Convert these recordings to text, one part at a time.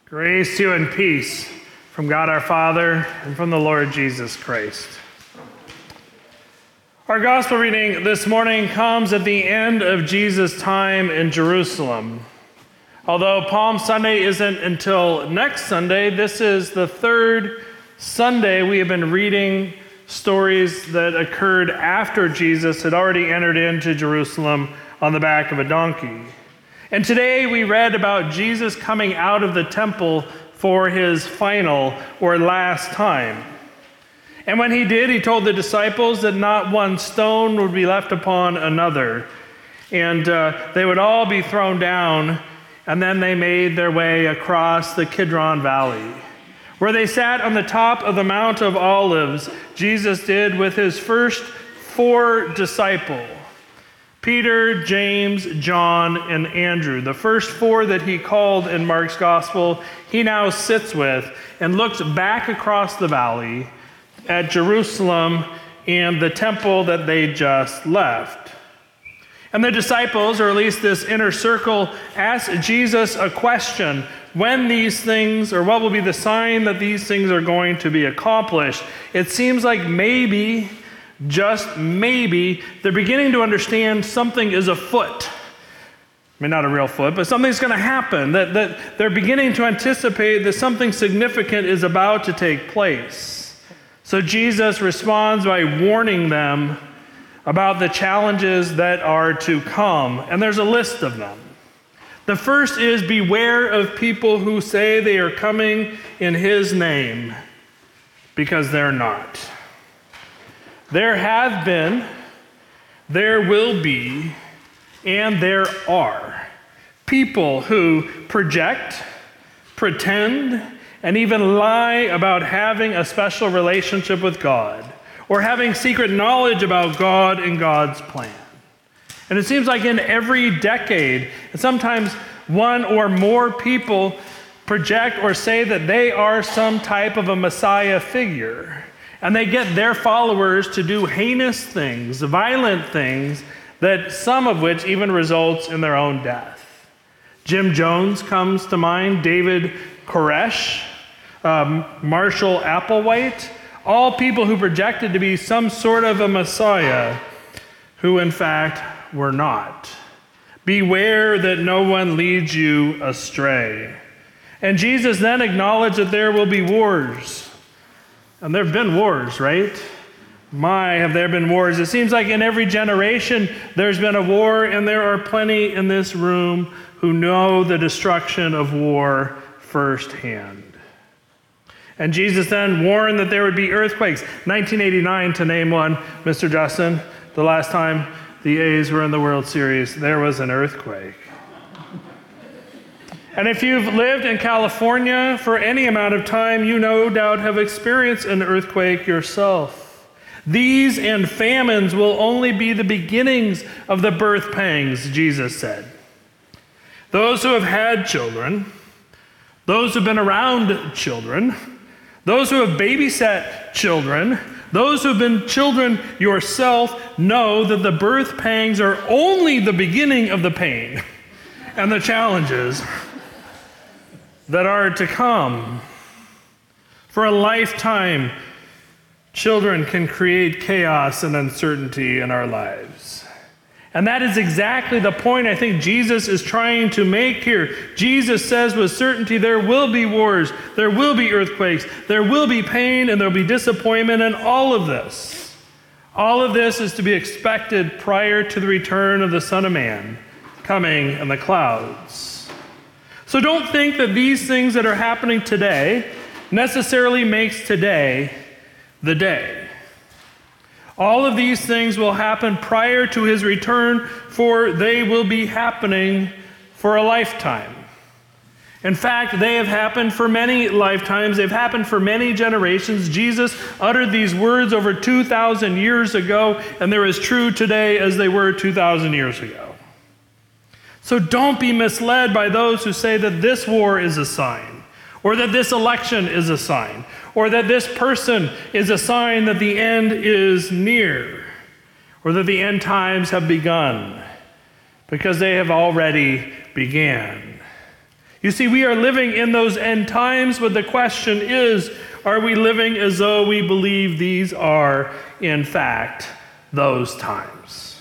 Grace to you and peace from God our Father and from the Lord Jesus Christ. Our gospel reading this morning comes at the end of Jesus' time in Jerusalem. Although Palm Sunday isn't until next Sunday, this is the third Sunday we have been reading stories that occurred after Jesus had already entered into Jerusalem on the back of a donkey. And today we read about Jesus coming out of the temple for his final or last time. And when he did, he told the disciples that not one stone would be left upon another. And they would all be thrown down, and then they made their way across the Kidron Valley, where they sat on the top of the Mount of Olives. Jesus did with his first four disciples. Peter, James, John, and Andrew. The first four that he called in Mark's gospel, he now sits with and looks back across the valley at Jerusalem and the temple that they just left. And the disciples, or at least this inner circle, ask Jesus a question: when these things, or what will be the sign that these things are going to be accomplished? It seems like maybe, just maybe, they're beginning to understand something is afoot. I mean, not a real foot, but something's going to happen, that they're beginning to anticipate that something significant is about to take place. So Jesus responds by warning them about the challenges that are to come, and there's a list of them. The first is, beware of people who say they are coming in his name, because they're not. There have been, there will be, and there are people who project, pretend, and even lie about having a special relationship with God, or having secret knowledge about God and God's plan. And it seems like in every decade, and sometimes one or more people project or say that they are some type of a Messiah figure. And they get their followers to do heinous things, violent things, that some of which even results in their own death. Jim Jones comes to mind, David Koresh, Marshall Applewhite, all people who projected to be some sort of a Messiah, who in fact were not. Beware that no one leads you astray. And Jesus then acknowledged that there will be wars. And there have been wars, right? My, have there been wars. It seems like in every generation there's been a war, and there are plenty in this room who know the destruction of war firsthand. And Jesus then warned that there would be earthquakes. 1989, to name one, Mr. Justin, the last time the A's were in the World Series, there was an earthquake. And if you've lived in California for any amount of time, you no doubt have experienced an earthquake yourself. These and famines will only be the beginnings of the birth pangs, Jesus said. Those who have had children, those who have been around children, those who have babysat children, those who have been children yourself, know that the birth pangs are only the beginning of the pain and the challenges that are to come. For a lifetime, children can create chaos and uncertainty in our lives. And that is exactly the point I think Jesus is trying to make here. Jesus says with certainty there will be wars, there will be earthquakes, there will be pain, and there will be disappointment, and all of this. All of this is to be expected prior to the return of the Son of Man coming in the clouds. So don't think that these things that are happening today necessarily makes today the day. All of these things will happen prior to his return, for they will be happening for a lifetime. In fact, they have happened for many lifetimes. They've happened for many generations. Jesus uttered these words over 2,000 years ago, and they're as true today as they were 2,000 years ago. So don't be misled by those who say that this war is a sign, or that this election is a sign, or that this person is a sign that the end is near, or that the end times have begun, because they have already began. You see, we are living in those end times, but the question is, are we living as though we believe these are, in fact, those times?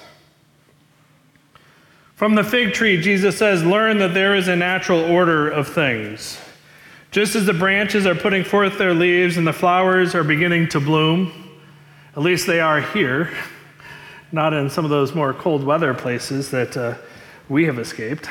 From the fig tree, Jesus says, learn that there is a natural order of things. Just as the branches are putting forth their leaves and the flowers are beginning to bloom, at least they are here, not in some of those more cold weather places that we have escaped.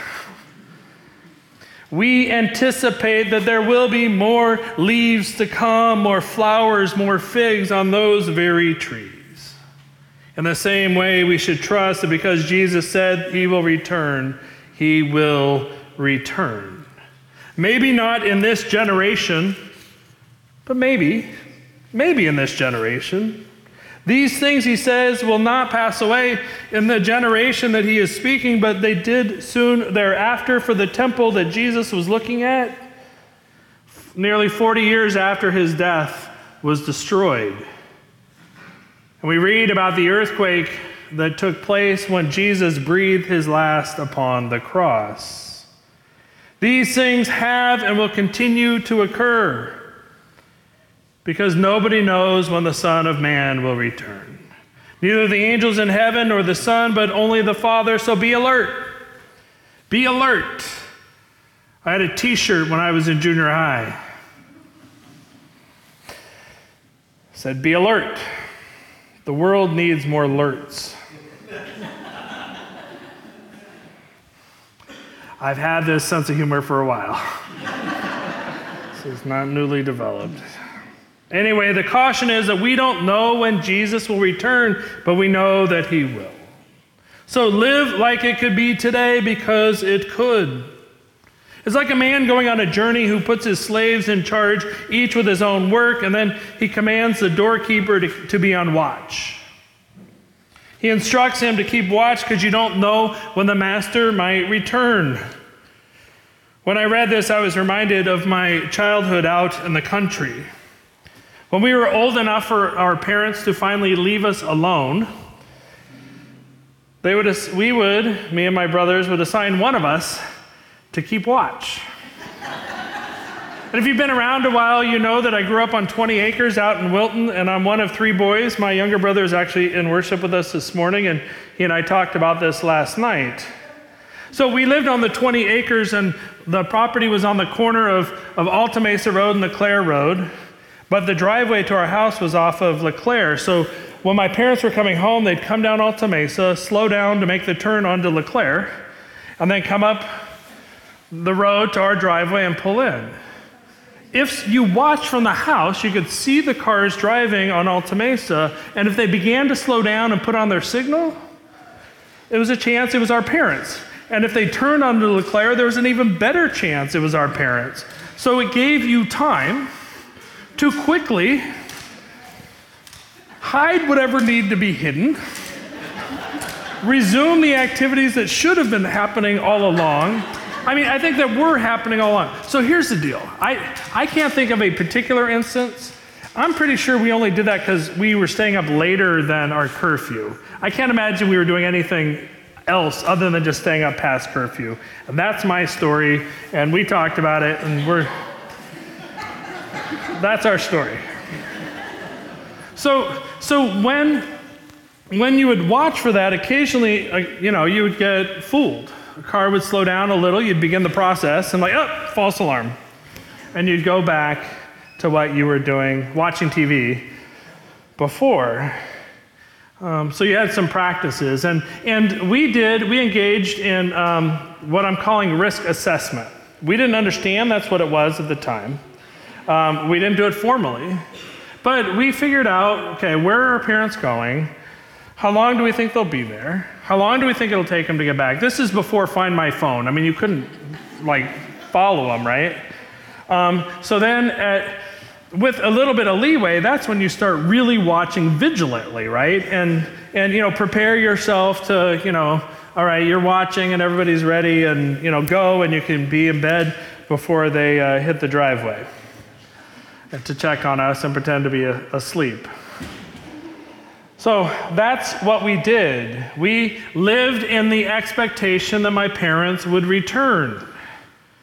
We anticipate that there will be more leaves to come, more flowers, more figs on those very trees. In the same way, we should trust that because Jesus said he will return, he will return. Maybe not in this generation, but maybe in this generation. These things, he says, will not pass away in the generation that he is speaking, but they did soon thereafter. For the temple that Jesus was looking at, nearly 40 years after his death, was destroyed. And we read about the earthquake that took place when Jesus breathed his last upon the cross. These things have and will continue to occur, because nobody knows when the Son of Man will return. Neither the angels in heaven nor the Son, but only the Father. So be alert. Be alert. I had a t-shirt when I was in junior high. It said, be alert. The world needs more alerts. I've had this sense of humor for a while. This is not newly developed. Anyway, the caution is that we don't know when Jesus will return, but we know that he will. So live like it could be today, because it could. It's like a man going on a journey who puts his slaves in charge, each with his own work, and then he commands the doorkeeper to be on watch. He instructs him to keep watch because you don't know when the master might return. When I read this, I was reminded of my childhood out in the country. When we were old enough for our parents to finally leave us alone, me and my brothers would assign one of us to keep watch. And if you've been around a while, you know that I grew up on 20 acres out in Wilton, and I'm one of 3 boys. My younger brother is actually in worship with us this morning, and he and I talked about this last night. So we lived on the 20 acres, and the property was on the corner of Alta Mesa Road and LeClaire Road. But the driveway to our house was off of LeClaire. So when my parents were coming home, they'd come down Alta Mesa, slow down to make the turn onto LeClaire, and then come up the road to our driveway and pull in. If you watched from the house, you could see the cars driving on Alta Mesa, and if they began to slow down and put on their signal, it was a chance it was our parents. And if they turned onto LeClaire, there was an even better chance it was our parents. So it gave you time to quickly hide whatever needed to be hidden, resume the activities that should have been happening all along. I mean, I think that were happening all along. So here's the deal. I can't think of a particular instance. I'm pretty sure we only did that because we were staying up later than our curfew. I can't imagine we were doing anything else other than just staying up past curfew. And that's my story, and we talked about it, and that's our story. So when you would watch for that, occasionally, you would get fooled. A car would slow down a little, you'd begin the process, and false alarm. And you'd go back to what you were doing, watching TV before. So you had some practices. And we engaged in what I'm calling risk assessment. We didn't understand that's what it was at the time. We didn't do it formally, but we figured out, okay, where are our parents going? How long do we think they'll be there? How long do we think it'll take them to get back? This is before Find My Phone. I mean, you couldn't follow them, right? So then with a little bit of leeway, that's when you start really watching vigilantly, right? And prepare yourself to, all right, you're watching and everybody's ready, and go, and you can be in bed before they hit the driveway. And to check on us and pretend to be asleep. So that's what we did. We lived in the expectation that my parents would return.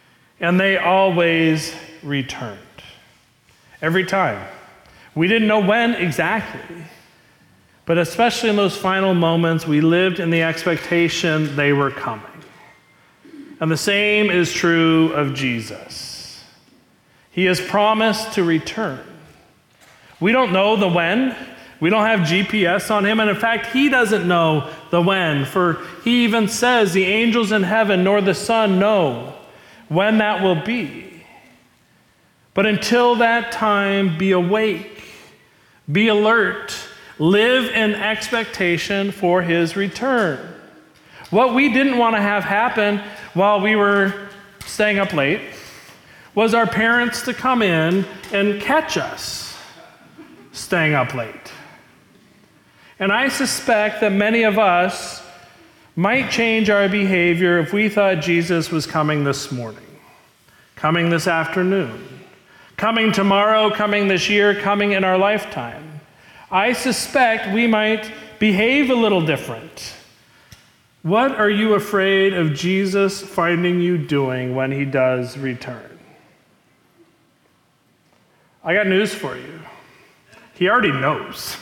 and they always returned. Every time. We didn't know when exactly, but especially in those final moments, we lived in the expectation they were coming. And the same is true of Jesus. He has promised to return. We don't know the when. We don't have GPS on him. And in fact, he doesn't know the when. For he even says, the angels in heaven nor the Son know when that will be. But until that time, be awake, be alert, live in expectation for his return. What we didn't want to have happen while we were staying up late was our parents to come in and catch us staying up late. And I suspect that many of us might change our behavior if we thought Jesus was coming this morning, coming this afternoon, coming tomorrow, coming this year, coming in our lifetime. I suspect we might behave a little different. What are you afraid of Jesus finding you doing when he does return? I got news for you. He already knows.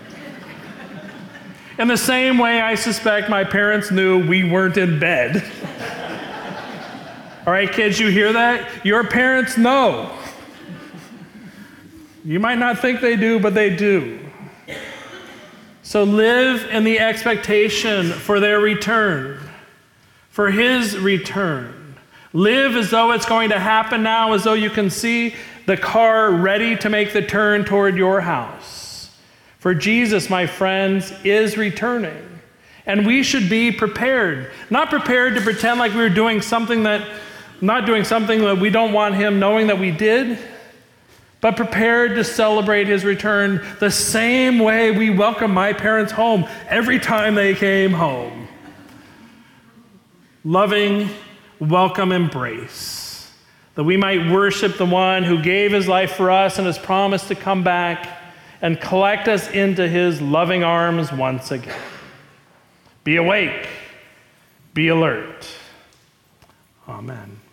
In the same way, I suspect my parents knew we weren't in bed. All right, kids, you hear that? Your parents know. You might not think they do, but they do. So live in the expectation for their return, for his return. Live as though it's going to happen now, as though you can see the car ready to make the turn toward your house. For Jesus, my friends, is returning. And we should be prepared. Not prepared to pretend like we were doing something that, not doing something that we don't want him knowing that we did, but prepared to celebrate his return the same way we welcome my parents home every time they came home. Loving, welcome embrace, that we might worship the one who gave his life for us and has promised to come back and collect us into his loving arms once again. Be awake, be alert. Amen.